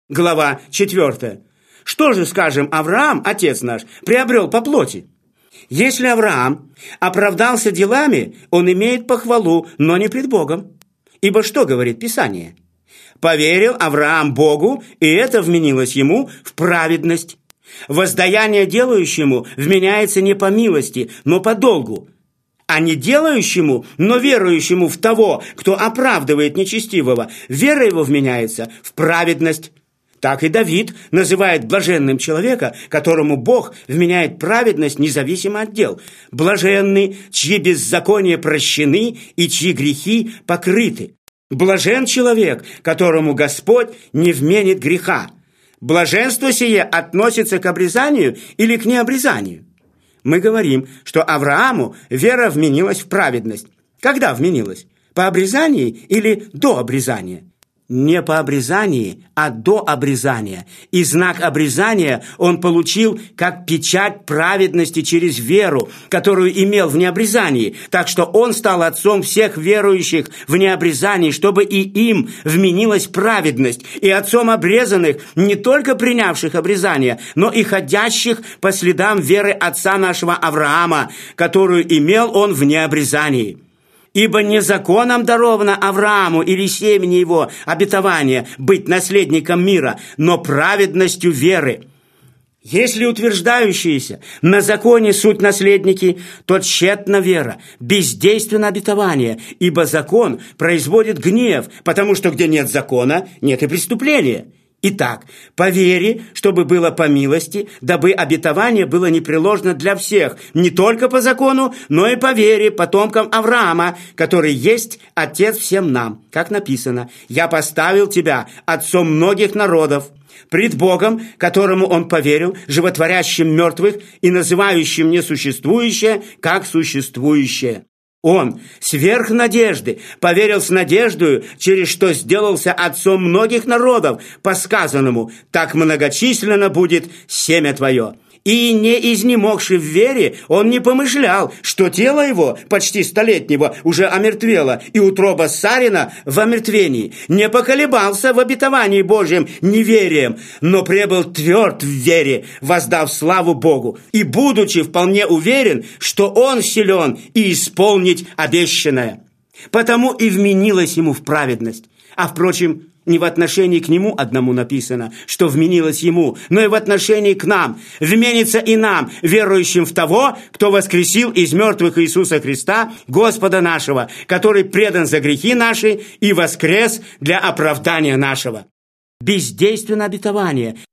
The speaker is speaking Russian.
глава 4. Что же, скажем, Авраам, отец наш, приобрел по плоти? Если Авраам оправдался делами, он имеет похвалу, но не пред Богом. Ибо что говорит Писание? «Поверил Авраам Богу, и это вменилось ему в праведность». Воздаяние делающему вменяется не по милости, но по долгу, а не делающему, но верующему в того, кто оправдывает нечестивого, вера его вменяется в праведность. Так и Давид называет блаженным человека, которому Бог вменяет праведность независимо от дел. Блаженны, чьи беззакония прощены и чьи грехи покрыты. Блажен человек, которому Господь не вменит греха. Блаженство сие относится к обрезанию или к необрезанию? Мы говорим, что Аврааму вера вменилась в праведность. Когда вменилась? По обрезании или до обрезания? Не по обрезании, а до обрезания. И знак обрезания он получил как печать праведности через веру, которую имел в необрезании. Так что он стал отцом всех верующих в необрезании, чтобы и им вменилась праведность, и отцом обрезанных, не только принявших обрезание, но и ходящих по следам веры отца нашего Авраама, которую имел он в необрезании. Ибо не законом даровано Аврааму или семени его обетование быть наследником мира, но праведностью веры. Если утверждающиеся на законе суть наследники, то тщетна вера, бездейственно обетование, ибо закон производит гнев, потому что где нет закона, нет и преступления. Итак, по вере, чтобы было по милости, дабы обетование было непреложно для всех, не только по закону, но и по вере потомкам Авраама, который есть отец всем нам, как написано: «Я поставил тебя отцом многих народов». Пред Богом, которому он поверил, животворящим мертвых и называющим несуществующее как существующее. Он, сверх надежды, поверил с надеждою, через что сделался отцом многих народов, по сказанному: «Так многочисленно будет семя твое». И не изнемогший в вере, он не помышлял, что тело его, почти столетнего, уже омертвело, и утроба Сарина в омертвении. Не поколебался в обетовании Божьем неверием, но пребыл тверд в вере, воздав славу Богу, и будучи вполне уверен, что он силен и исполнить обещанное. Потому и вменилось ему в праведность. А, впрочем, не в отношении к нему одному написано, что вменилось ему, но и в отношении к нам. Вменится и нам, верующим в того, кто воскресил из мертвых Иисуса Христа, Господа нашего, который предан за грехи наши и воскрес для оправдания нашего. Бездейственно обетование,